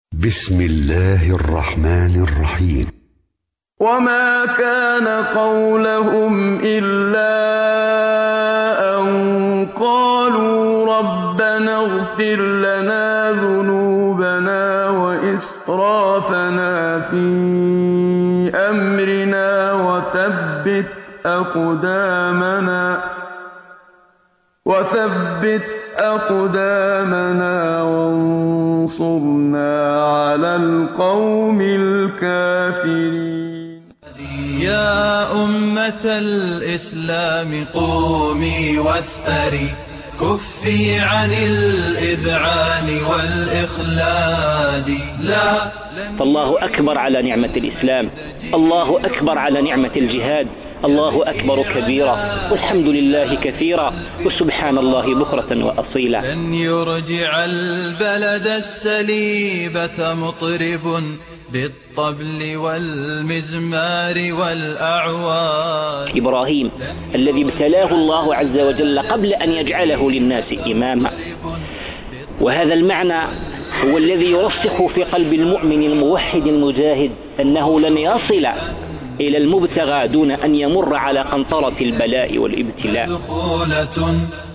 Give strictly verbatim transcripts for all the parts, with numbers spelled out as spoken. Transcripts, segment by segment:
بسم الله الرحمن الرحيم. وما كان قولهم إلا أن قالوا ربنا اغفر لنا ذنوبنا وإسرافنا في أمرنا وثبت أقدامنا وثبت أقدامنا وانصرنا على القوم الكافرين. يا أمة الإسلام قومي واثأري، كفي عن الإذعان والإخلاد. لا فالله أكبر على نعمة الإسلام، الله أكبر على نعمة الجهاد، الله أكبر كبيرا والحمد لله كثيرا وسبحان الله بكرة وأصيلا. لن يرجع البلد السليبة مطرب بالطبل والمزمار والأعواد. إبراهيم الذي ابتلاه الله عز وجل قبل أن يجعله للناس إماما، وهذا المعنى هو الذي يرسخ في قلب المؤمن الموحد المجاهد أنه لن يصل إلى المبتغى دون أن يمر على قنطرة البلاء والابتلاء. دخولة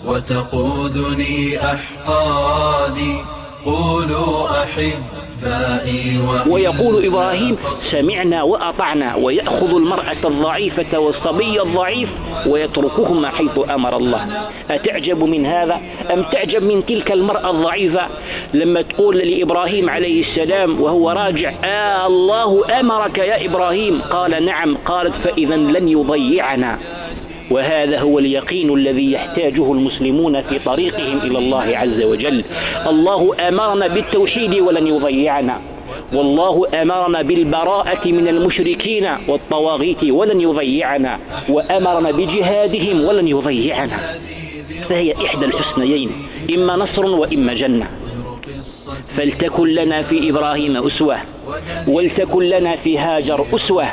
وتقودني أحقادي، قولوا أحبائي. ويقول إبراهيم سمعنا وأطعنا، ويأخذ المرأة الضعيفة والصبي الضعيف ويتركهما حيث أمر الله. أتعجب من هذا أم تعجب من تلك المرأة الضعيفة لما تقول لإبراهيم عليه السلام وهو راجع: آه الله أمرك يا إبراهيم؟ قال نعم. قالت: فإذا لن يضيعنا. وهذا هو اليقين الذي يحتاجه المسلمون في طريقهم إلى الله عز وجل. الله أمرنا بالتوحيد ولن يضيعنا، والله أمرنا بالبراءة من المشركين والطواغيت ولن يضيعنا، وأمرنا بجهادهم ولن يضيعنا. فهي إحدى الحسنيين، إما نصر وإما جنة. فلتكن لنا في إبراهيم أسوة، ولتكن لنا في هاجر أسوة،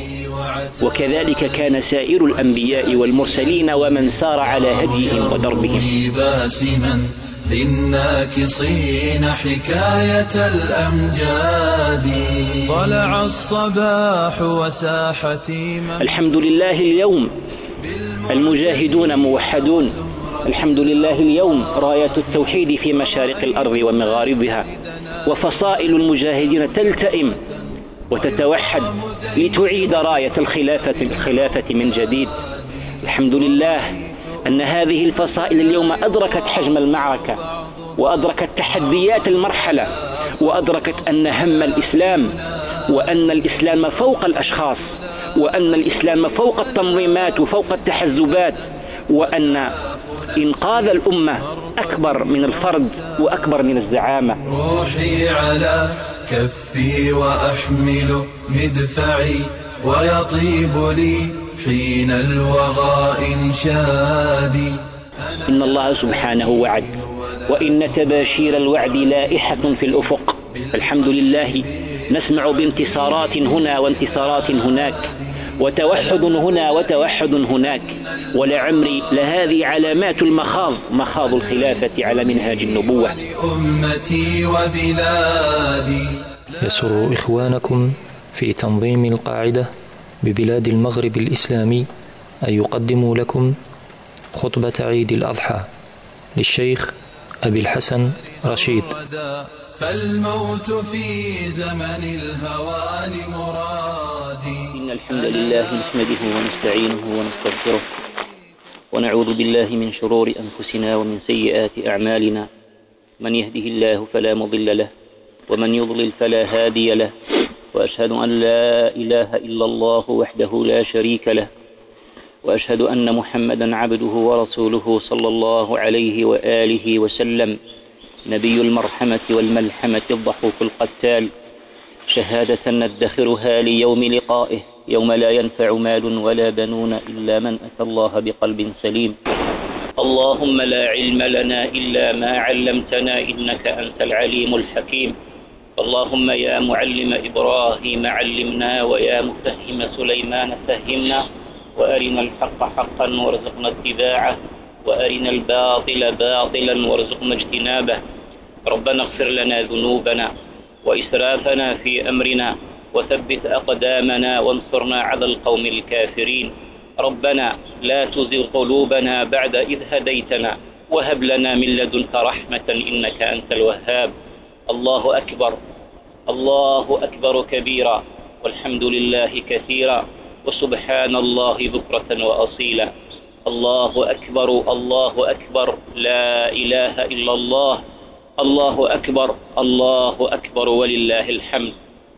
وكذلك كان سائر الأنبياء والمرسلين ومن سار على هديهم ودربهم. باسما للناكصين حكاية الأمجاد، طلع الصباح وساحتي. الحمد لله اليوم المجاهدون موحدون، الحمد لله اليوم راية التوحيد في مشارق الأرض ومغاربها، وفصائل المجاهدين تلتئم وتتوحد لتعيد راية الخلافة الخلافة من جديد. الحمد لله أن هذه الفصائل اليوم أدركت حجم المعركة، وأدركت تحديات المرحلة، وأدركت أن هم الإسلام، وأن الإسلام فوق الأشخاص، وأن الإسلام فوق التنظيمات وفوق التحزبات، وأن إنقاذ الأمة أكبر من الفرد وأكبر من الزعامة. روحي على كفي وأحمل مدفعي، ويطيب لي حين الوغى إنشادي. إن الله سبحانه وعد، وإن تباشير الوعد لائحة في الأفق. الحمد لله نسمع بانتصارات هنا وانتصارات هناك، وتوحد هنا وتوحد هناك، ولعمري لهذه علامات المخاض، مخاض الخلافة على منهاج النبوة. أمتي وبلادي. يسر إخوانكم في تنظيم القاعدة ببلاد المغرب الإسلامي أن يقدموا لكم خطبة عيد الأضحى للشيخ أبي الحسن رشيد. فالموت في زمن الهوان مرادي. إن الحمد لله نحمده ونستعينه ونستغفره، ونعوذ بالله من شرور أنفسنا ومن سيئات أعمالنا. من يهده الله فلا مضل له، ومن يضلل فلا هادي له، وأشهد أن لا إله إلا الله وحده لا شريك له، وأشهد أن محمدا عبده ورسوله صلى الله عليه وآله وسلم، نبي المرحمة والملحمة الضحوك القتال، شهادة ندخرها ليوم لقائه، يوم لا ينفع مال ولا بنون إلا من أتى الله بقلب سليم. اللهم لا علم لنا إلا ما علمتنا إنك أنت العليم الحكيم. اللهم يا معلم إبراهيم علمنا، ويا مفهم سليمان فهمنا، وأرنا الحق حقا وارزقنا اتباعه، وأرنا الباطل باطلا وارزقنا اجتنابه. ربنا اغفر لنا ذنوبنا وإسرافنا في أمرنا وثبت أقدامنا وانصرنا على القوم الكافرين. ربنا لا تزغ قلوبنا بعد إذ هديتنا وهب لنا من لدنك رحمة إنك أنت الوهاب. الله أكبر الله أكبر كبيرا والحمد لله كثيرا وسبحان الله بكرة وأصيلا. الله أكبر الله أكبر لا إله إلا الله. الله أكبر الله أكبر ولله الحمد.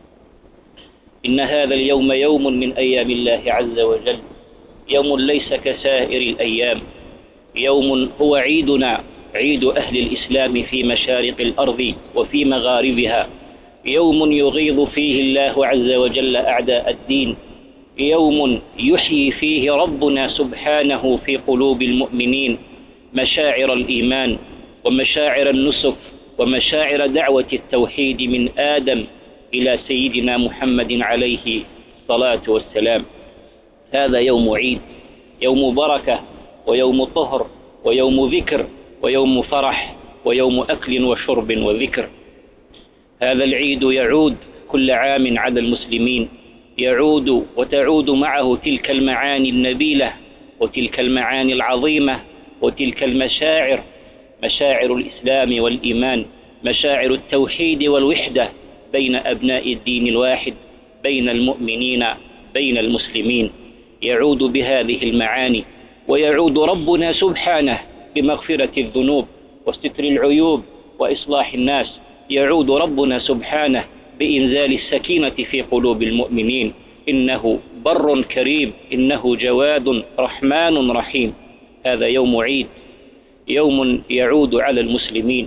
إن هذا اليوم يوم من أيام الله عز وجل، يوم ليس كسائر الأيام، يوم هو عيدنا، عيد أهل الإسلام في مشارق الأرض وفي مغاربها، يوم يغيظ فيه الله عز وجل أعداء الدين، يوم يحيي فيه ربنا سبحانه في قلوب المؤمنين مشاعر الإيمان ومشاعر النسك ومشاعر دعوة التوحيد من آدم إلى سيدنا محمد عليه الصلاة والسلام. هذا يوم عيد، يوم بركة ويوم طهر ويوم ذكر ويوم فرح ويوم أكل وشرب وذكر. هذا العيد يعود كل عام على المسلمين، يعود وتعود معه تلك المعاني النبيلة وتلك المعاني العظيمة وتلك المشاعر، مشاعر الإسلام والإيمان، مشاعر التوحيد والوحدة بين أبناء الدين الواحد، بين المؤمنين، بين المسلمين. يعود بهذه المعاني، ويعود ربنا سبحانه بمغفرة الذنوب وستر العيوب وإصلاح الناس. يعود ربنا سبحانه بإنزال السكينة في قلوب المؤمنين. إنه بر كريم، إنه جواد رحمن رحيم. هذا يوم عيد، يوم يعود على المسلمين.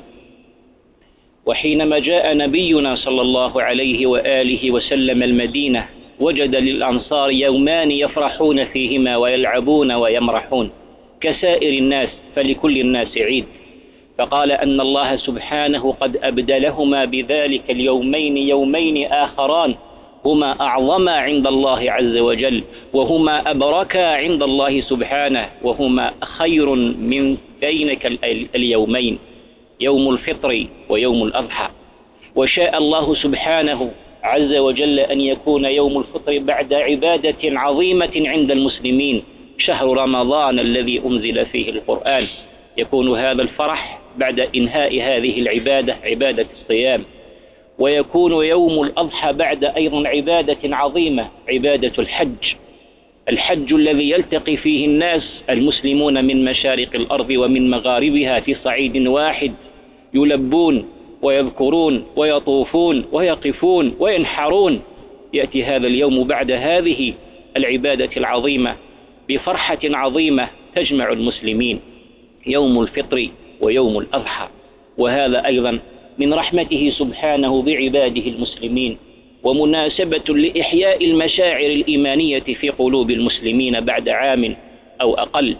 وحينما جاء نبينا صلى الله عليه وآله وسلم المدينة وجد للأنصار يومان يفرحون فيهما ويلعبون ويمرحون كسائر الناس، فلكل الناس عيد. فقال أن الله سبحانه قد أبدلهما بذلك اليومين يومين آخران هما أعظما عند الله عز وجل، وهما أبركا عند الله سبحانه، وهما خير من بينك اليومين، يوم الفطر ويوم الأضحى. وشاء الله سبحانه عز وجل أن يكون يوم الفطر بعد عبادة عظيمة عند المسلمين، شهر رمضان الذي أنزل فيه القرآن. يكون هذا الفرح بعد إنهاء هذه العبادة، عبادة الصيام. ويكون يوم الأضحى بعد أيضا عبادة عظيمة، عبادة الحج، الحج الذي يلتقي فيه الناس المسلمون من مشارق الأرض ومن مغاربها في صعيد واحد، يلبون ويذكرون ويطوفون ويقفون وينحرون. يأتي هذا اليوم بعد هذه العبادة العظيمة بفرحة عظيمة تجمع المسلمين، يوم الفطر ويوم الأضحى. وهذا أيضا من رحمته سبحانه بعباده المسلمين، ومناسبة لإحياء المشاعر الإيمانية في قلوب المسلمين بعد عام أو أقل.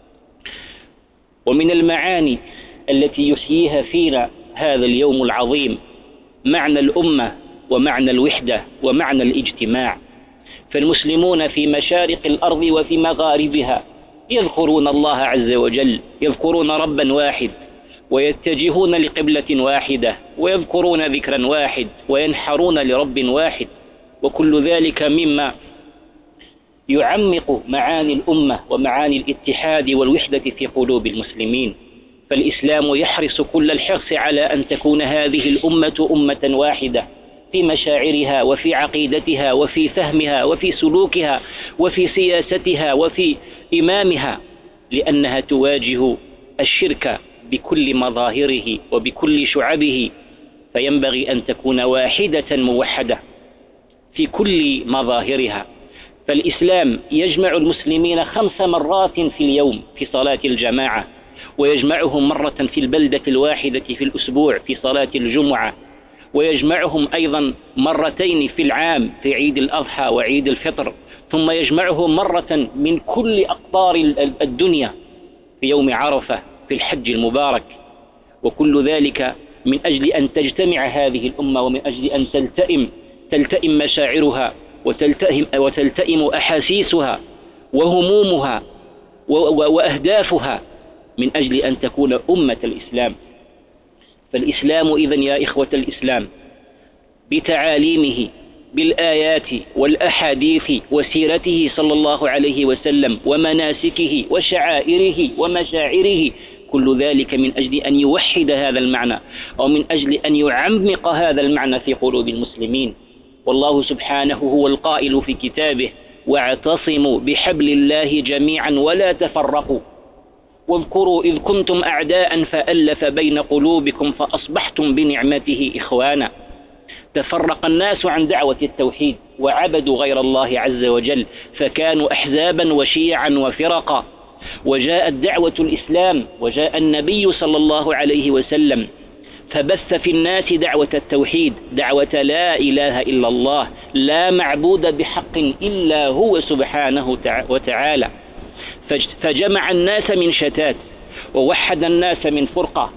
ومن المعاني التي يحييها فينا هذا اليوم العظيم معنى الأمة ومعنى الوحدة ومعنى الاجتماع. فالمسلمون في مشارق الأرض وفي مغاربها يذكرون الله عز وجل، يذكرون ربا واحد، ويتجهون لقبلة واحدة، ويذكرون ذكرا واحد، وينحرون لرب واحد. وكل ذلك مما يعمق معاني الأمة ومعاني الاتحاد والوحدة في قلوب المسلمين. فالإسلام يحرص كل الحرص على أن تكون هذه الأمة أمة واحدة في مشاعرها وفي عقيدتها وفي فهمها وفي سلوكها وفي سياستها وفي إمامها، لأنها تواجه الشرك بكل مظاهره وبكل شعبه، فينبغي أن تكون واحدة موحدة في كل مظاهرها. فالإسلام يجمع المسلمين خمس مرات في اليوم في صلاة الجماعة، ويجمعهم مرة في البلدة الواحدة في الأسبوع في صلاة الجمعة، ويجمعهم أيضا مرتين في العام في عيد الأضحى وعيد الفطر، ثم يجمعهم مرة من كل أقطار الدنيا في يوم عرفة في الحج المبارك. وكل ذلك من أجل أن تجتمع هذه الأمة، ومن أجل أن تلتئم تلتئم مشاعرها وتلتئم, وتلتئم أحاسيسها وهمومها وأهدافها من أجل أن تكون أمة الإسلام. فالإسلام إذن يا إخوة الإسلام بتعاليمه بالآيات والأحاديث وسيرته صلى الله عليه وسلم ومناسكه وشعائره ومشاعره، كل ذلك من أجل أن يوحد هذا المعنى أو من أجل أن يعمق هذا المعنى في قلوب المسلمين. والله سبحانه هو القائل في كتابه: واعتصموا بحبل الله جميعا ولا تفرقوا واذكروا إذ كنتم أعداء فألف بين قلوبكم فأصبحتم بنعمته إخوانا. تفرق الناس عن دعوة التوحيد وعبدوا غير الله عز وجل، فكانوا أحزابا وشيعا وفرقا، وجاءت دعوة الإسلام وجاء النبي صلى الله عليه وسلم فبث في الناس دعوة التوحيد، دعوة لا إله إلا الله، لا معبود بحق إلا هو سبحانه وتعالى، فجمع الناس من شتات ووحد الناس من فرقة،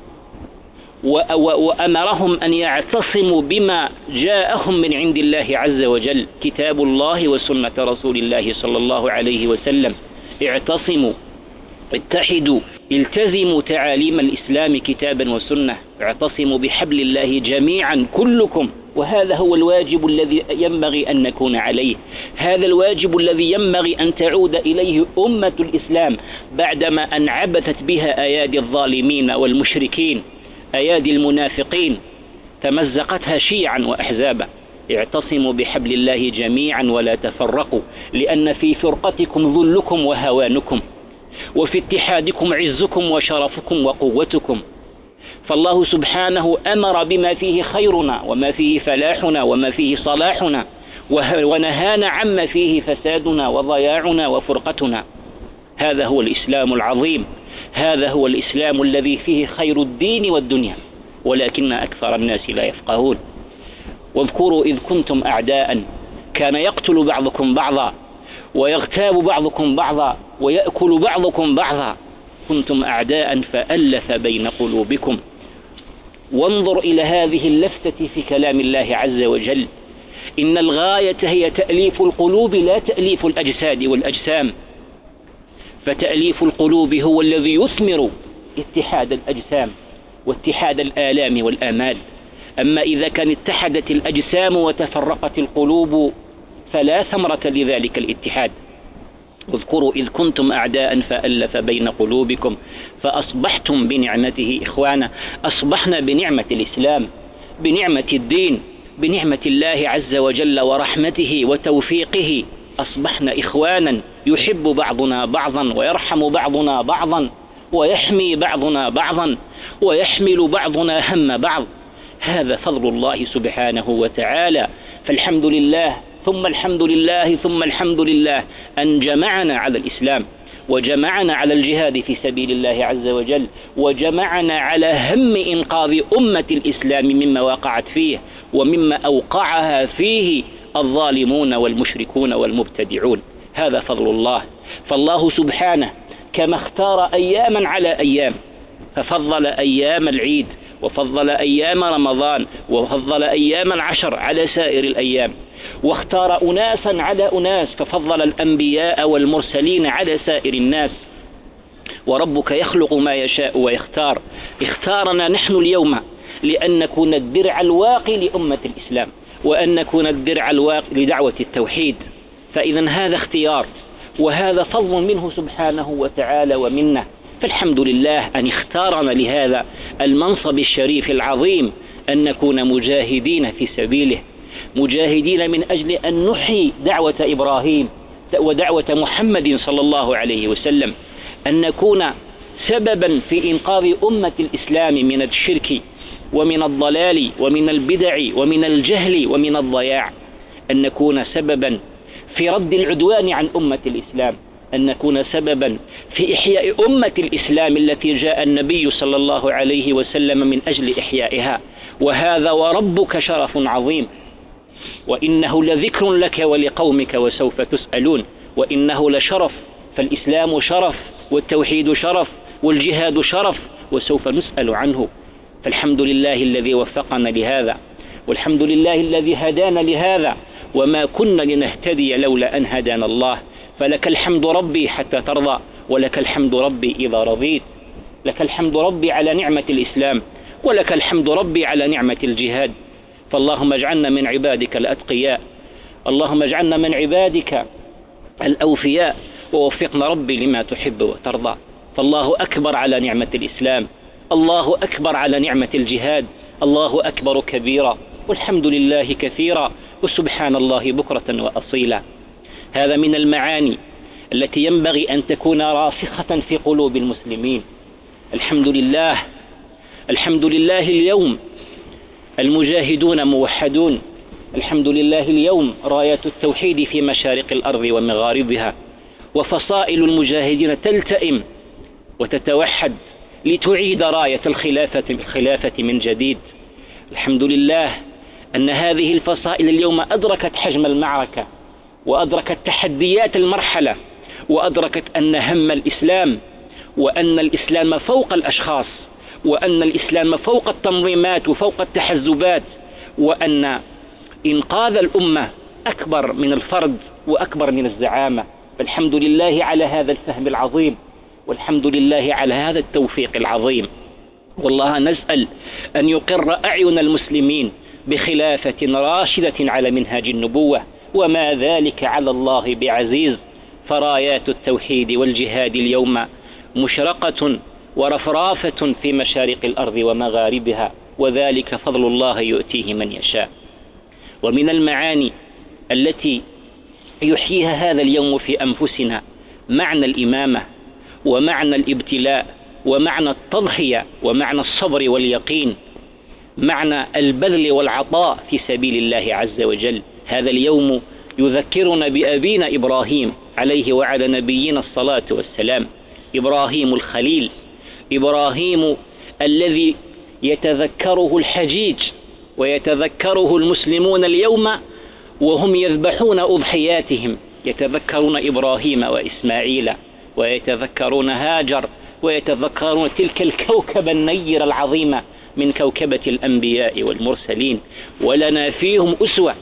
وأمرهم أن يعتصموا بما جاءهم من عند الله عز وجل، كتاب الله وسنة رسول الله صلى الله عليه وسلم. اعتصموا، اتحدوا، التزموا تعاليم الإسلام كتابا وسنة، اعتصموا بحبل الله جميعا كلكم. وهذا هو الواجب الذي ينبغي أن نكون عليه، هذا الواجب الذي ينبغي أن تعود إليه أمة الإسلام بعدما أن عبثت بها أيادي الظالمين والمشركين، أيادي المنافقين، تمزقتها شيعا وأحزابا. اعتصموا بحبل الله جميعا ولا تفرقوا، لأن في فرقتكم ذلكم وهوانكم، وفي اتحادكم عزكم وشرفكم وقوتكم. فالله سبحانه أمر بما فيه خيرنا وما فيه فلاحنا وما فيه صلاحنا، ونهانا عما فيه فسادنا وضياعنا وفرقتنا. هذا هو الإسلام العظيم، هذا هو الإسلام الذي فيه خير الدين والدنيا، ولكن أكثر الناس لا يفقهون. واذكروا إذ كنتم أعداء، كان يقتل بعضكم بعضا ويغتاب بعضكم بعضا ويأكل بعضكم بعضا، كنتم أعداء فألف بين قلوبكم. وانظر إلى هذه اللفتة في كلام الله عز وجل، إن الغاية هي تأليف القلوب لا تأليف الأجساد والأجسام، فتأليف القلوب هو الذي يثمر اتحاد الأجسام واتحاد الآلام والآمال. أما إذا كان اتحدت الأجسام وتفرقت القلوب فلا ثمرة لذلك الاتحاد. اذكروا إذ كنتم أعداء فألف بين قلوبكم فأصبحتم بنعمته إخوانا. أصبحنا بنعمة الإسلام، بنعمة الدين، بنعمة الله عز وجل ورحمته وتوفيقه، أصبحنا إخوانا، يحب بعضنا بعضا ويرحم بعضنا بعضا ويحمي بعضنا بعضا ويحمل بعضنا هم بعض. هذا فضل الله سبحانه وتعالى. فالحمد لله ثم الحمد لله ثم الحمد لله أن جمعنا على الإسلام، وجمعنا على الجهاد في سبيل الله عز وجل، وجمعنا على هم إنقاذ أمة الإسلام مما وقعت فيه ومما أوقعها فيه الظالمون والمشركون والمبتدعون. هذا فضل الله. فالله سبحانه كما اختار أياما على أيام، ففضل أيام العيد وفضل أيام رمضان وفضل أيام العشر على سائر الأيام، واختار أناسا على أناس، ففضل الأنبياء والمرسلين على سائر الناس. وربك يخلق ما يشاء ويختار. اختارنا نحن اليوم لأن نكون الدرع الواقي لأمة الإسلام، وأن نكون الدرع الواقي لدعوة التوحيد. فإذا هذا اختيار وهذا فضل منه سبحانه وتعالى ومنه. فالحمد لله أن اختارنا لهذا المنصب الشريف العظيم، أن نكون مجاهدين في سبيله، مجاهدين من أجل أن نحيي دعوة إبراهيم ودعوة محمد صلى الله عليه وسلم، أن نكون سببا في إنقاذ أمة الإسلام من الشرك ومن الضلال ومن البدع ومن الجهل ومن الضياع، أن نكون سببا في رد العدوان عن أمة الإسلام، أن نكون سببا في إحياء أمة الإسلام التي جاء النبي صلى الله عليه وسلم من أجل إحيائها. وهذا وربك شرف عظيم، وإنه لذكر لك ولقومك وسوف تسألون. وإنه لشرف، فالإسلام شرف والتوحيد شرف والجهاد شرف، وسوف نسأل عنه. فالحمد لله الذي وفقنا لهذا، والحمد لله الذي هدانا لهذا، وما كنا لنهتدي لولا أن هدانا الله. فلك الحمد ربي حتى ترضى، ولك الحمد ربي إذا رضيت. لك الحمد ربي على نعمة الإسلام، ولك الحمد ربي على نعمة الجهاد. فاللهم اجعلنا من عبادك الأتقياء، اللهم اجعلنا من عبادك الأوفياء، ووفقنا ربي لما تحب وترضى. فالله أكبر على نعمة الإسلام، الله أكبر على نعمة الجهاد، الله أكبر كبيرا، والحمد لله كثيرا، وسبحان الله بكرة وأصيلا. هذا من المعاني التي ينبغي أن تكون راسخة في قلوب المسلمين. الحمد لله، الحمد لله اليوم المجاهدون موحدون، الحمد لله اليوم رايات التوحيد في مشارق الأرض ومغاربها، وفصائل المجاهدين تلتئم وتتوحد لتعيد راية الخلافة الخلافة من جديد. الحمد لله أن هذه الفصائل اليوم أدركت حجم المعركة، وأدركت تحديات المرحلة، وأدركت أن هم الإسلام، وأن الإسلام فوق الأشخاص، وأن الإسلام فوق التنظيمات وفوق التحزبات، وأن إنقاذ الأمة أكبر من الفرد وأكبر من الزعامة. فالحمد لله على هذا الفهم العظيم، والحمد لله على هذا التوفيق العظيم. والله نسأل أن يقر أعين المسلمين بخلافة راشدة على منهاج النبوة، وما ذلك على الله بعزيز. فرايات التوحيد والجهاد اليوم مشرقة ورفرافة في مشارق الأرض ومغاربها، وذلك فضل الله يؤتيه من يشاء. ومن المعاني التي يحييها هذا اليوم في أنفسنا معنى الإمامة، ومعنى الابتلاء، ومعنى التضحية، ومعنى الصبر واليقين، معنى البذل والعطاء في سبيل الله عز وجل. هذا اليوم يذكرنا بأبينا إبراهيم عليه وعلى نبينا الصلاة والسلام، إبراهيم الخليل، إبراهيم الذي يتذكره الحجيج ويتذكره المسلمون اليوم وهم يذبحون أضحياتهم، يتذكرون إبراهيم وإسماعيل، ويتذكرون هاجر، ويتذكرون تلك الكوكب النير العظيمة من كوكبة الأنبياء والمرسلين. ولنا فيهم أسوة،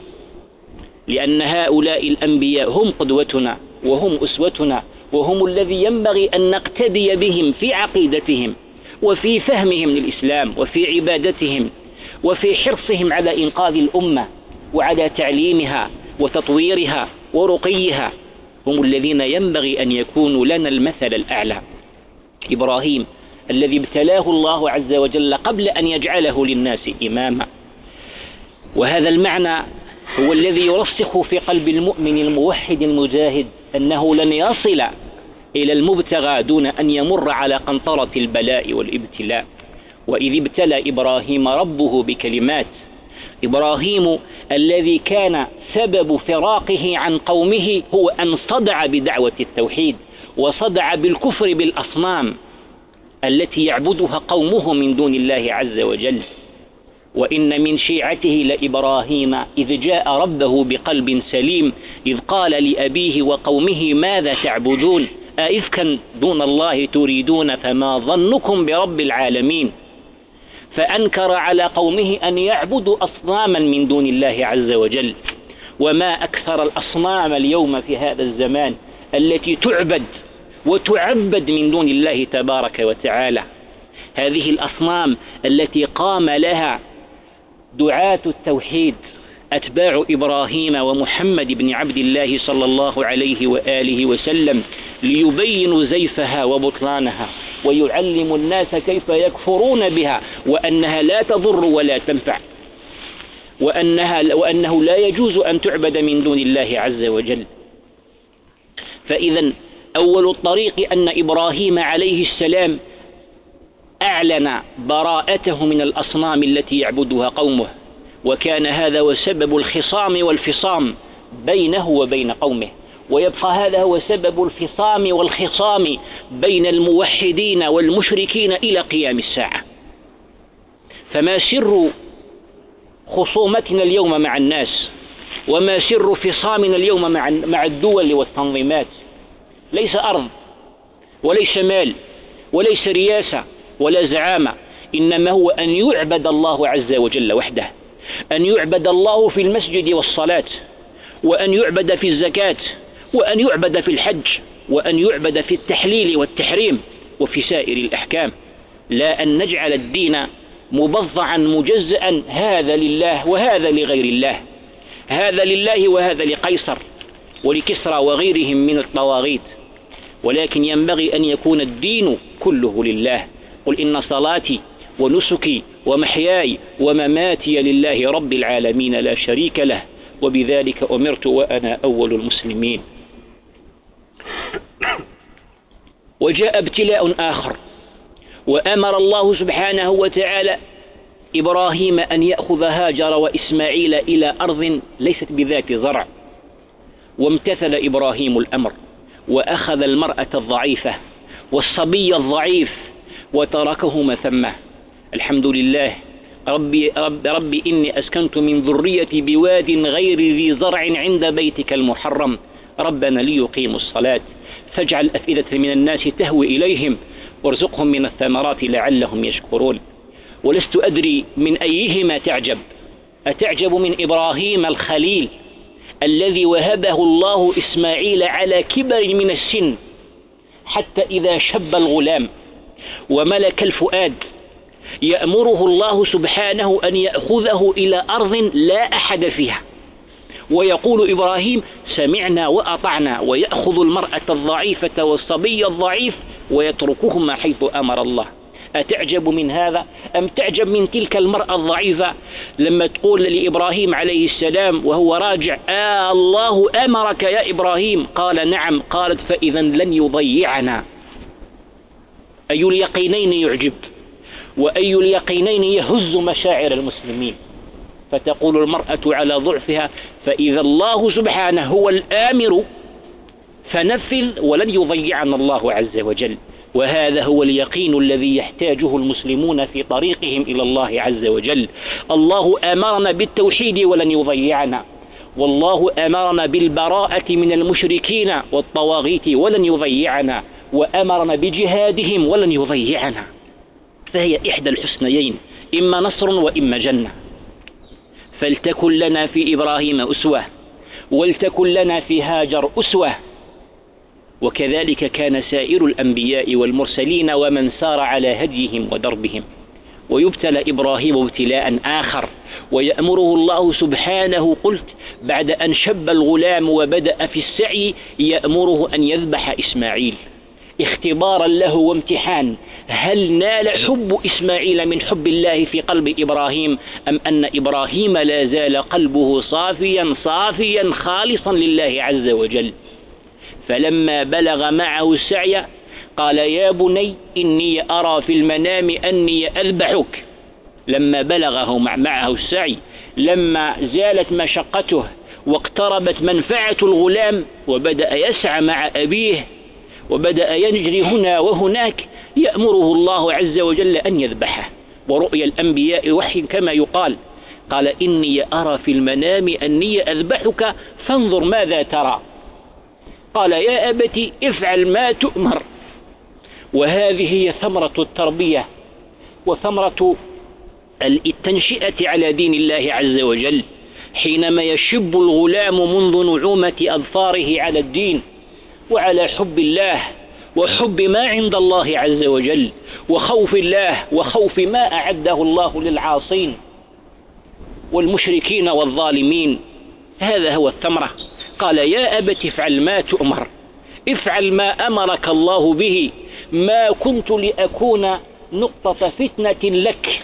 لأن هؤلاء الأنبياء هم قدوتنا وهم أسوتنا، وهم الذي ينبغي أن نقتدي بهم في عقيدتهم، وفي فهمهم للإسلام، وفي عبادتهم، وفي حرصهم على إنقاذ الأمة وعلى تعليمها وتطويرها ورقيها. هم الذين ينبغي أن يكونوا لنا المثل الأعلى. إبراهيم الذي ابتلاه الله عز وجل قبل أن يجعله للناس إماما. وهذا المعنى هو الذي يرسخ في قلب المؤمن الموحد المجاهد أنه لن يصل إلى المبتغى دون أن يمر على قنطرة البلاء والابتلاء. وإذ ابتلى إبراهيم ربه بكلمات، إبراهيم الذي كان سبب فراقه عن قومه هو أن صدع بدعوة التوحيد، وصدع بالكفر بالأصنام التي يعبدها قومه من دون الله عز وجل. وإن من شيعته لإبراهيم إذ جاء ربه بقلب سليم إذ قال لأبيه وقومه ماذا تعبدون أئفكا دون الله تريدون فما ظنكم برب العالمين. فأنكر على قومه أن يعبدوا أصناما من دون الله عز وجل. وما أكثر الأصنام اليوم في هذا الزمان التي تعبد وتعبد من دون الله تبارك وتعالى. هذه الأصنام التي قام لها دعاة التوحيد أتباع إبراهيم ومحمد بن عبد الله صلى الله عليه وآله وسلم ليبينوا زيفها وبطلانها، ويعلم الناس كيف يكفرون بها، وأنها لا تضر ولا تنفع، وأنها وأنه لا يجوز أن تعبد من دون الله عز وجل. فإذا أول الطريق أن إبراهيم عليه السلام أعلن براءته من الأصنام التي يعبدها قومه، وكان هذا هو سبب الخصام والفصام بينه وبين قومه، ويبقى هذا هو سبب الفصام والخصام بين الموحدين والمشركين إلى قيام الساعة. فما سر خصومتنا اليوم مع الناس، وما سر فصامنا اليوم مع مع الدول والتنظيمات؟ ليس أرض، وليس مال، وليس رياسة، ولا زعامة، إنما هو أن يعبد الله عز وجل وحده، أن يعبد الله في المسجد والصلاة، وأن يعبد في الزكاة، وأن يعبد في الحج، وأن يعبد في التحليل والتحريم وفي سائر الأحكام. لا أن نجعل الدين مبضعا مجزأ، هذا لله وهذا لغير الله، هذا لله وهذا لقيصر ولكسرى وغيرهم من الطواغيت، ولكن ينبغي أن يكون الدين كله لله. قل إن صلاتي ونسكي ومحياي ومماتي لله رب العالمين لا شريك له، وبذلك أمرت وأنا أول المسلمين. وجاء ابتلاء آخر، وأمر الله سبحانه وتعالى إبراهيم أن يأخذ هاجر وإسماعيل إلى أرض ليست بذات زرع، وامتثل إبراهيم الأمر وأخذ المرأة الضعيفة والصبي الضعيف وتركهما ثمه. الحمد لله ربي, رب ربي إني أسكنت من ذريتي بواد غير ذي زرع عند بيتك المحرم ربنا ليقيموا الصلاة فاجعل أفئدة من الناس تهوي إليهم وارزقهم من الثمرات لعلهم يشكرون. ولست أدري من أيهما تعجب، أتعجب من إبراهيم الخليل الذي وهبه الله إسماعيل على كبر من السن، حتى إذا شب الغلام وملك الفؤاد يأمره الله سبحانه أن يأخذه إلى أرض لا أحد فيها، ويقول إبراهيم سمعنا وأطعنا، ويأخذ المرأة الضعيفة والصبي الضعيف ويتركهما حيث أمر الله. أتعجب من هذا أم تعجب من تلك المرأة الضعيفة لما تقول لإبراهيم عليه السلام وهو راجع آه الله أمرك يا إبراهيم؟ قال نعم. قالت فإذا لن يضيعنا. أي اليقينين يعجب وأي اليقينين يهز مشاعر المسلمين؟ فتقول المرأة على ضعفها فإذا الله سبحانه هو الآمر فنفذ ولن يضيعنا الله عز وجل. وهذا هو اليقين الذي يحتاجه المسلمون في طريقهم إلى الله عز وجل. الله أمرنا بالتوحيد ولن يضيعنا، والله أمرنا بالبراءة من المشركين والطواغيت ولن يضيعنا، وأمرنا بجهادهم ولن يضيعنا. فهي إحدى الحسنيين، إما نصر وإما جنة. فلتكن لنا في إبراهيم أسوة ولتكن لنا في هاجر أسوة. وكذلك كان سائر الأنبياء والمرسلين ومن سار على هديهم ودربهم. ويبتلى إبراهيم ابتلاء آخر، ويأمره الله سبحانه قلت بعد أن شب الغلام وبدأ في السعي يأمره أن يذبح إسماعيل اختبارا له وامتحان، هل نال حب إسماعيل من حب الله في قلب إبراهيم أم أن إبراهيم لا زال قلبه صافيا صافيا خالصا لله عز وجل. فلما بلغ معه السعي قال يا بني إني أرى في المنام أني أذبحك. لما بلغه معه السعي، لما زالت مشقته واقتربت منفعة الغلام وبدأ يسعى مع أبيه وبدأ ينجري هنا وهناك، يأمره الله عز وجل أن يذبحه. ورؤيا الأنبياء وحي كما يقال، قال إني أرى في المنام أني أذبحك فانظر ماذا ترى. قال يا أبت افعل ما تؤمر. وهذه هي ثمرة التربية وثمرة التنشئة على دين الله عز وجل. حينما يشب الغلام منذ نعومة أظفاره على الدين وعلى حب الله وحب ما عند الله عز وجل وخوف الله وخوف ما أعده الله للعاصين والمشركين والظالمين، هذا هو الثمرة. قال يا أبت افعل ما تؤمر، افعل ما أمرك الله به، ما كنت لأكون نقطة فتنة لك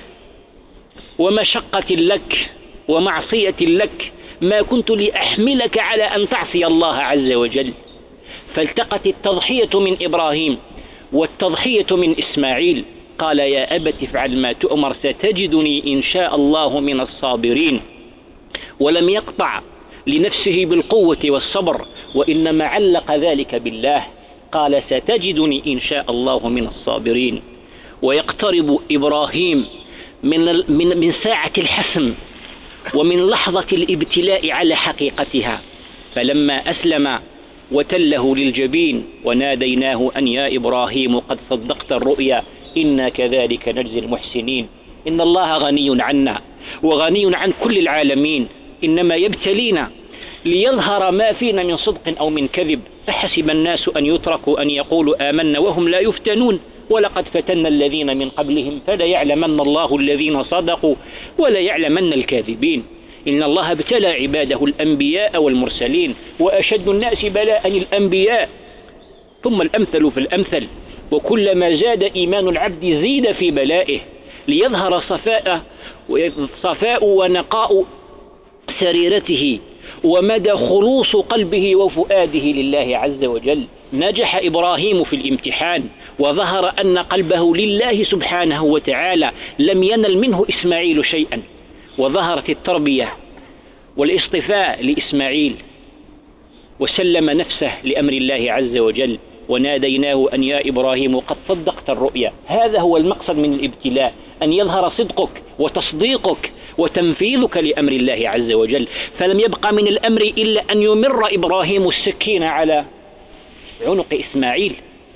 ومشقة لك ومعصية لك، ما كنت لأحملك على أن تعصي الله عز وجل. فالتقت التضحية من إبراهيم والتضحية من إسماعيل. قال يا أبت افعل ما تؤمر ستجدني إن شاء الله من الصابرين. ولم يقطع لنفسه بالقوة والصبر، وإنما علق ذلك بالله. قال ستجدني إن شاء الله من الصابرين. ويقترب إبراهيم من من من ساعة الحسم ومن لحظة الابتلاء على حقيقتها. فلما أسلم وتله للجبين وناديناه أن يا إبراهيم قد صدقت الرؤيا إنا كذلك نجزي المحسنين. إن الله غني عنا وغني عن كل العالمين، إنما يبتلينا ليظهر ما فينا من صدق أو من كذب. أحسب الناس أن يتركوا أن يقولوا آمنا وهم لا يفتنون ولقد فتنا الذين من قبلهم فلا يعلمن الله الذين صدقوا ولا يعلمن الكاذبين. إن الله ابتلى عباده الأنبياء والمرسلين، وأشد الناس بلاء الأنبياء ثم الأمثل فالأمثل، وكلما زاد إيمان العبد زيد في بلائه، ليظهر صفاء صفاء ونقاء سريرته ومدى خلوص قلبه وفؤاده لله عز وجل. نجح إبراهيم في الامتحان وظهر أن قلبه لله سبحانه وتعالى، لم ينل منه إسماعيل شيئا، وظهرت التربية والاصطفاء لإسماعيل، وسلم نفسه لأمر الله عز وجل، وناديناه أن يا إبراهيم قد صدقت الرؤيا. هذا هو المقصد من الابتلاء، أن يظهر صدقك وتصديقك وتنفيذك لأمر الله عز وجل. فلم يبقى من الأمر إلا أن يمر إبراهيم السكين على عنق إسماعيل،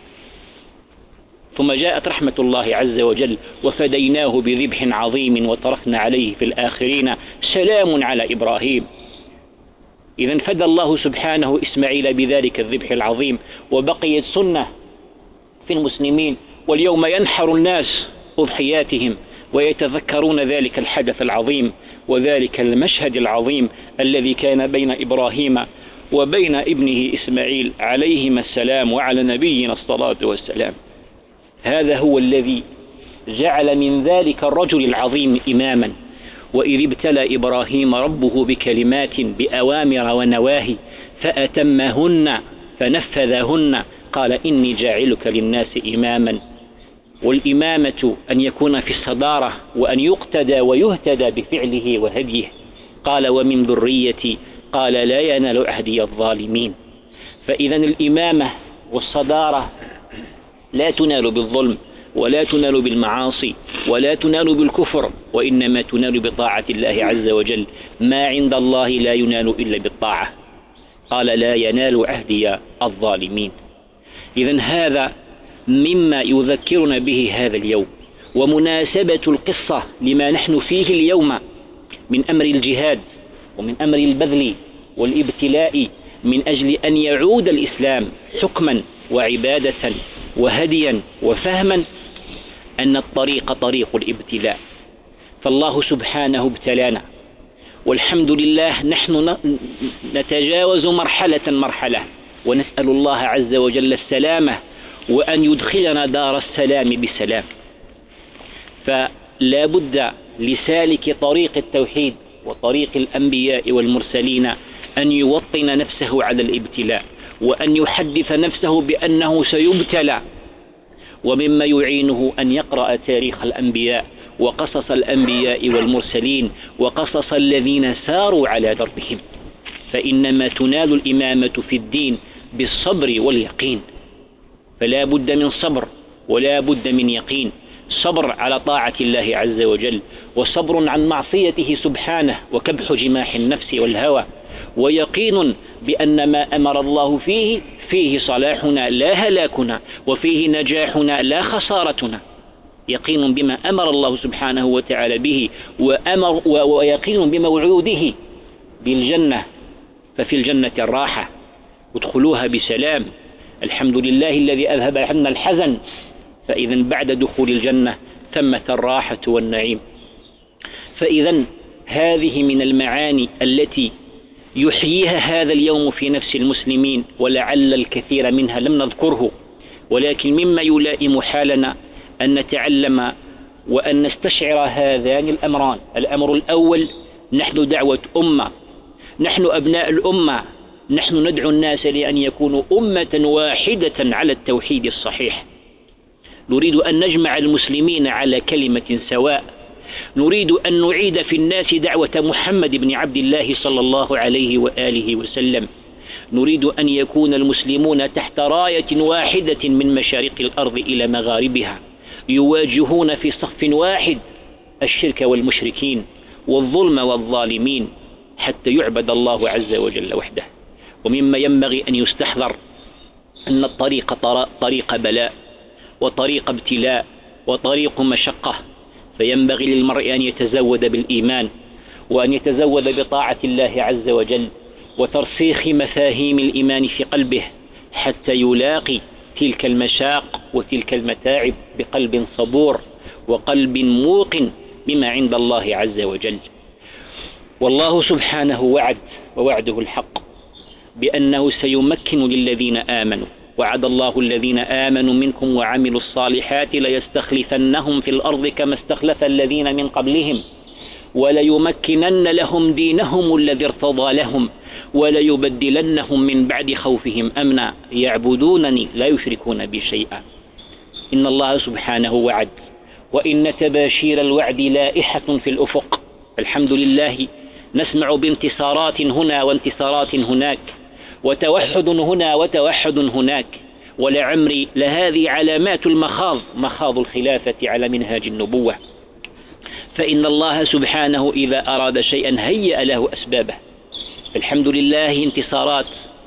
ثم جاءت رحمة الله عز وجل وفديناه بذبح عظيم وتركنا عليه في الآخرين سلام على إبراهيم. إذن فدى الله سبحانه إسماعيل بذلك الذبح العظيم، وبقيت سنة في المسلمين، واليوم ينحر الناس أضحياتهم ويتذكرون ذلك الحدث العظيم وذلك المشهد العظيم الذي كان بين إبراهيم وبين ابنه إسماعيل عليهما السلام وعلى نبينا الصلاة والسلام. هذا هو الذي جعل من ذلك الرجل العظيم إماما. وإذ ابتلى إبراهيم ربه بكلمات بأوامر ونواهي فأتمهن فنفذهن قال إني جاعلك للناس إماما. والإمامة أن يكون في الصدارة وأن يقتدى ويهتدى بفعله وهديه. قال ومن ذريتي قال لا ينال عهدي الظالمين. فإذا الإمامة والصدارة لا تنال بالظلم ولا تنال بالمعاصي ولا تنال بالكفر، وإنما تنال بطاعة الله عز وجل. ما عند الله لا ينال إلا بالطاعة. قال لا ينال عهدي الظالمين. إذن هذا مما يذكرنا به هذا اليوم، ومناسبة القصة لما نحن فيه اليوم من أمر الجهاد ومن أمر البذل والابتلاء من أجل أن يعود الإسلام حكما وعبادة وهديا وفهما، أن الطريق طريق الابتلاء. فالله سبحانه ابتلانا، والحمد لله نحن نتجاوز مرحلة مرحلة، ونسأل الله عز وجل السلامة وأن يدخلنا دار السلام بسلام. فلا بد لسالك طريق التوحيد وطريق الأنبياء والمرسلين أن يوطن نفسه على الابتلاء، وأن يحدث نفسه بأنه سيبتلى. ومما يعينه أن يقرأ تاريخ الأنبياء وقصص الأنبياء والمرسلين وقصص الذين ساروا على دربهم، فإنما تنال الإمامة في الدين بالصبر واليقين. فلا بد من صبر ولا بد من يقين. صبر على طاعة الله عز وجل، وصبر عن معصيته سبحانه وكبح جماح النفس والهوى، ويقين بأن ما أمر الله فيه فيه صلاحنا لا هلاكنا، وفيه نجاحنا لا خسارتنا. يقين بما أمر الله سبحانه وتعالى به، وأمر ويقين بموعوده بالجنة، ففي الجنة الراحة، ادخلوها بسلام. الحمد لله الذي أذهب عنا الحزن، فإذا بعد دخول الجنة ثمة الراحة والنعيم. فإذا هذه من المعاني التي يحييها هذا اليوم في نفس المسلمين، ولعل الكثير منها لم نذكره، ولكن مما يلائم حالنا أن نتعلم وأن نستشعر هذان الأمران. الأمر الأول، نحن دعوة أمة، نحن أبناء الأمة، نحن ندعو الناس لأن يكونوا أمة واحدة على التوحيد الصحيح. نريد أن نجمع المسلمين على كلمة سواء. نريد أن نعيد في الناس دعوة محمد بن عبد الله صلى الله عليه وآله وسلم. نريد أن يكون المسلمون تحت راية واحدة من مشارق الأرض إلى مغاربها، يواجهون في صف واحد الشرك والمشركين والظلم والظالمين، حتى يعبد الله عز وجل وحده. ومما ينبغي أن يستحضر أن الطريق طريق بلاء وطريق ابتلاء وطريق مشقة، فينبغي للمرء أن يتزود بالإيمان، وأن يتزود بطاعة الله عز وجل، وترسيخ مفاهيم الإيمان في قلبه، حتى يلاقي تلك المشاق وتلك المتاعب بقلب صبور وقلب موقن بما عند الله عز وجل. والله سبحانه وعد ووعده الحق بأنه سيمكن للذين آمنوا، وعد الله الذين آمنوا منكم وعملوا الصالحات ليستخلفنهم في الأرض كما استخلف الذين من قبلهم وليمكنن لهم دينهم الذي ارتضى لهم وليبدلنهم من بعد خوفهم أمنا يعبدونني لا يشركون بي شيئا. إن الله سبحانه وعد، وإن تباشير الوعد لائحة في الأفق. الحمد لله نسمع بانتصارات هنا وانتصارات هناك، وتوحد هنا وتوحد هناك، ولعمري لهذه علامات المخاض، مخاض الخلافة على منهاج النبوة. فإن الله سبحانه إذا أراد شيئا هيأ له أسبابه. الحمد لله انتصارات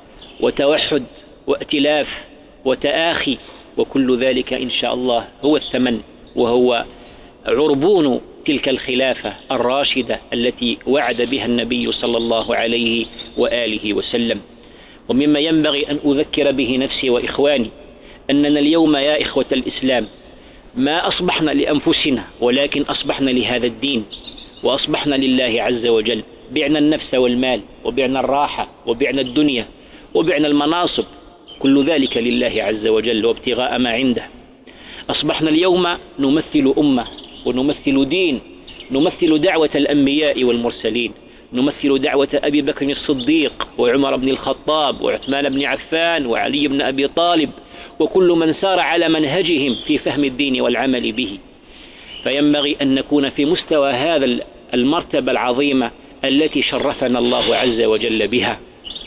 وتوحد وائتلاف وتآخي، وكل ذلك إن شاء الله هو الثمن وهو عربون تلك الخلافة الراشدة التي وعد بها النبي صلى الله عليه وآله وسلم. ومما ينبغي أن أذكر به نفسي وإخواني أننا اليوم يا إخوة الإسلام ما أصبحنا لأنفسنا، ولكن أصبحنا لهذا الدين، وأصبحنا لله عز وجل. بعنا النفس والمال، وبعنا الراحة، وبعنا الدنيا، وبعنا المناصب، كل ذلك لله عز وجل وابتغاء ما عنده. أصبحنا اليوم نمثل أمة ونمثل دين، نمثل دعوة الأنبياء والمرسلين، نمثل دعوة أبي بكر الصديق وعمر بن الخطاب وعثمان بن عفان وعلي بن أبي طالب وكل من سار على منهجهم في فهم الدين والعمل به. فينبغي أن نكون في مستوى هذا المرتبة العظيمة التي شرفنا الله عز وجل بها.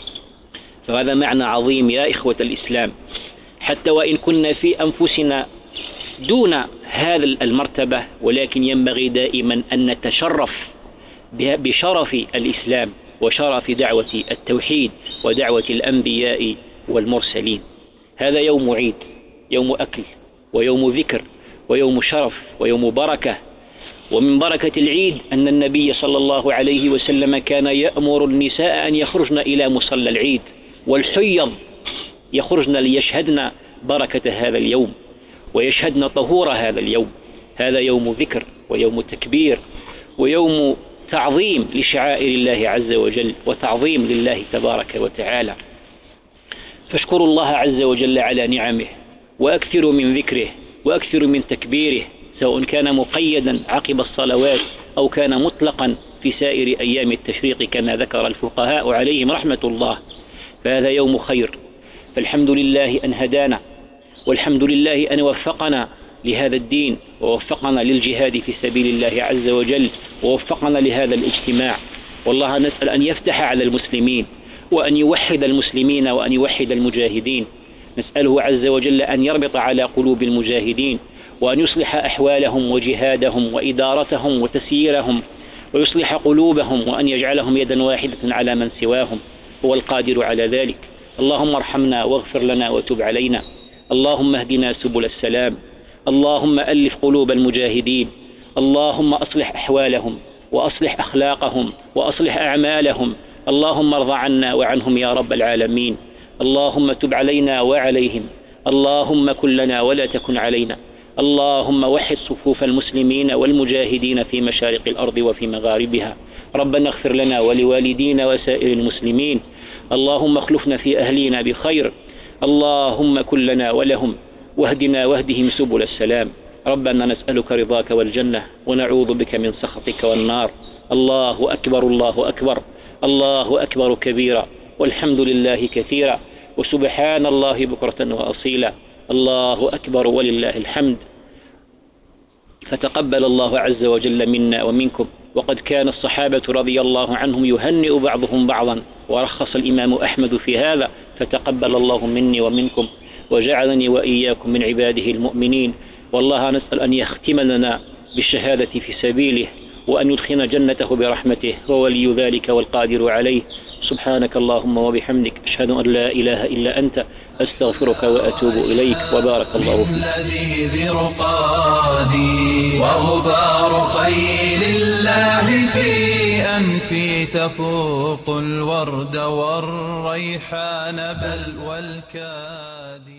فهذا معنى عظيم يا إخوة الإسلام، حتى وإن كنا في أنفسنا دون هذا المرتبة، ولكن ينبغي دائما أن نتشرف بشرف الإسلام وشرف دعوة التوحيد ودعوة الأنبياء والمرسلين. هذا يوم عيد، يوم أكل ويوم ذكر ويوم شرف ويوم بركة. ومن بركة العيد أن النبي صلى الله عليه وسلم كان يأمر النساء أن يخرجن إلى مصلى العيد، والحيض يخرجن ليشهدن بركة هذا اليوم ويشهدن طهور هذا اليوم. هذا يوم ذكر ويوم تكبير ويوم تعظيم لشعائر الله عز وجل وتعظيم لله تبارك وتعالى. فاشكروا الله عز وجل على نعمه، وأكثروا من ذكره وأكثروا من تكبيره، سواء كان مقيدا عقب الصلوات أو كان مطلقا في سائر أيام التشريق كما ذكر الفقهاء عليهم رحمة الله. فهذا يوم خير، فالحمد لله أن هدانا، والحمد لله أن وفقنا لهذا الدين، ووفقنا للجهاد في سبيل الله عز وجل، ووفقنا لهذا الاجتماع. والله نسأل أن يفتح على المسلمين، وأن يوحد المسلمين، وأن يوحد المجاهدين. نسأله عز وجل أن يربط على قلوب المجاهدين، وأن يصلح أحوالهم وجهادهم وإدارتهم وتسييرهم، ويصلح قلوبهم، وأن يجعلهم يدا واحدة على من سواهم، هو القادر على ذلك. اللهم ارحمنا واغفر لنا وتب علينا. اللهم اهدنا سبل السلام. اللهم ألف قلوب المجاهدين. اللهم أصلح أحوالهم وأصلح أخلاقهم وأصلح أعمالهم. اللهم ارض عنا وعنهم يا رب العالمين. اللهم تب علينا وعليهم. اللهم كن لنا ولا تكن علينا. اللهم وحد صفوف المسلمين والمجاهدين في مشارق الأرض وفي مغاربها. ربنا اغفر لنا ولوالدينا وسائر المسلمين. اللهم اخلفنا في أهلنا بخير. اللهم كن لنا ولهم، واهدنا واهدهم سبل السلام. ربنا نسألك رضاك والجنة، ونعوذ بك من سخطك والنار. الله أكبر، الله أكبر، الله أكبر كبيرا، والحمد لله كثيرا، وسبحان الله بكرة وأصيلا. الله أكبر ولله الحمد. فتقبل الله عز وجل منا ومنكم. وقد كان الصحابة رضي الله عنهم يهنئ بعضهم بعضا، ورخص الإمام أحمد في هذا، فتقبل الله مني ومنكم، وجعلني وإياكم من عباده المؤمنين. والله نسأل أن يختم لنا بالشهادة في سبيله، وأن يدخلنا جنته برحمته، وولي ذلك والقادر عليه. سبحانك اللهم وبحمدك، أشهد أن لا إله إلا أنت، أستغفرك وأتوب إليك، وبارك الله فيك. الذي رقادي وغبار خيل الله في أنفي تفوق الورد والريحان بل والكادي.